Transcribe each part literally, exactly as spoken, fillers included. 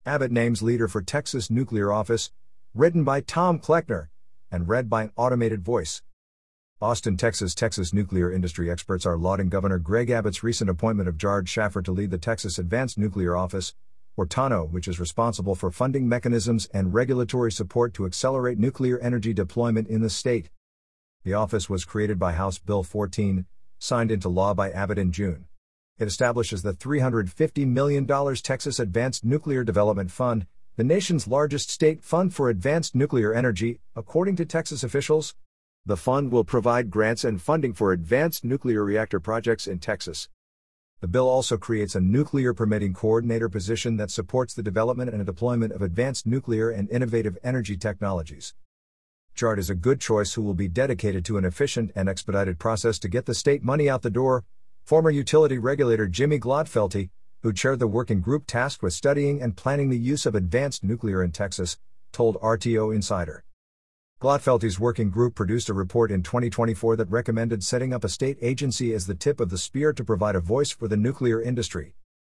Abbott names leader for Texas nuclear office, written by Tom Kleckner, and read by an automated voice. Austin, Texas. Texas nuclear industry experts are lauding Governor Greg Abbott's recent appointment of Jared Schaffer to lead the Texas Advanced Nuclear Office, or TANO, which is responsible for funding mechanisms and regulatory support to accelerate nuclear energy deployment in the state. The office was created by House Bill fourteen, signed into law by Abbott in June. It establishes the three hundred fifty million dollars Texas Advanced Nuclear Development Fund, the nation's largest state fund for advanced nuclear energy, according to Texas officials. The fund will provide grants and funding for advanced nuclear reactor projects in Texas. The bill also creates a nuclear permitting coordinator position that supports the development and deployment of advanced nuclear and innovative energy technologies. Jared is a good choice who will be dedicated to an efficient and expedited process to get the state money out the door, former utility regulator Jimmy Glodfelty, who chaired the working group tasked with studying and planning the use of advanced nuclear in Texas, told R T O Insider. Glodfelty's working group produced a report in twenty twenty-four that recommended setting up a state agency as the tip of the spear to provide a voice for the nuclear industry.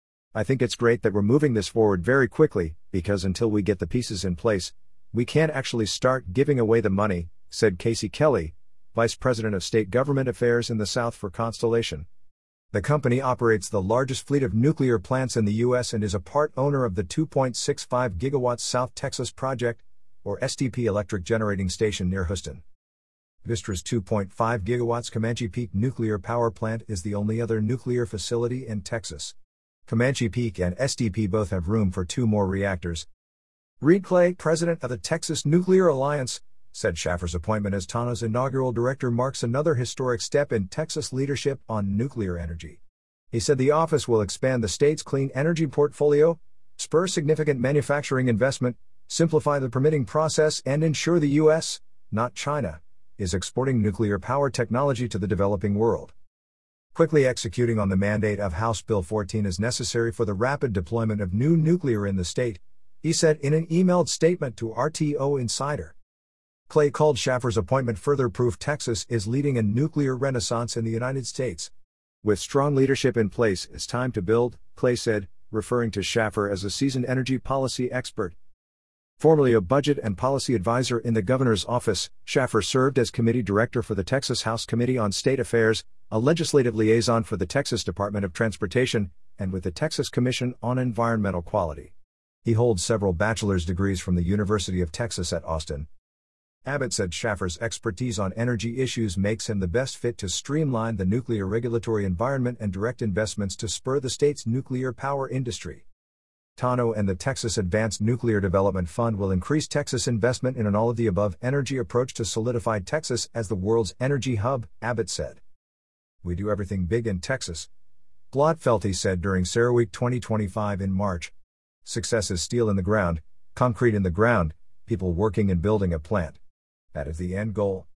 I think it's great that we're moving this forward very quickly, because until we get the pieces in place, we can't actually start giving away the money, said Casey Kelly, Vice President of State Government Affairs in the South for Constellation. The company operates the largest fleet of nuclear plants in the U S and is a part owner of the two point six five gigawatts South Texas Project, or S T P electric generating station near Houston. Vistra's two point five gigawatts Comanche Peak nuclear power plant is the only other nuclear facility in Texas. Comanche Peak and S T P both have room for two more reactors. Reed Clay, president of the Texas Nuclear Alliance, said Schaffer's appointment as TANO's inaugural director marks another historic step in Texas leadership on nuclear energy. He said the office will expand the state's clean energy portfolio, spur significant manufacturing investment, simplify the permitting process, and ensure the U S, not China, is exporting nuclear power technology to the developing world. Quickly executing on the mandate of House Bill fourteen is necessary for the rapid deployment of new nuclear in the state, he said in an emailed statement to R T O Insider. Clay called Schaffer's appointment further proof Texas is leading a nuclear renaissance in the United States. With strong leadership in place, it's time to build, Clay said, referring to Schaffer as a seasoned energy policy expert. Formerly a budget and policy advisor in the governor's office, Schaffer served as committee director for the Texas House Committee on State Affairs, a legislative liaison for the Texas Department of Transportation, and with the Texas Commission on Environmental Quality. He holds several bachelor's degrees from the University of Texas at Austin. Abbott said Schaffer's expertise on energy issues makes him the best fit to streamline the nuclear regulatory environment and direct investments to spur the state's nuclear power industry. TANO and the Texas Advanced Nuclear Development Fund will increase Texas investment in an all-of-the-above energy approach to solidify Texas as the world's energy hub, Abbott said. We do everything big in Texas, Glodfelty said during CERAWeek twenty twenty-five in March. Success is steel in the ground, concrete in the ground, people working and building a plant. That is the end goal.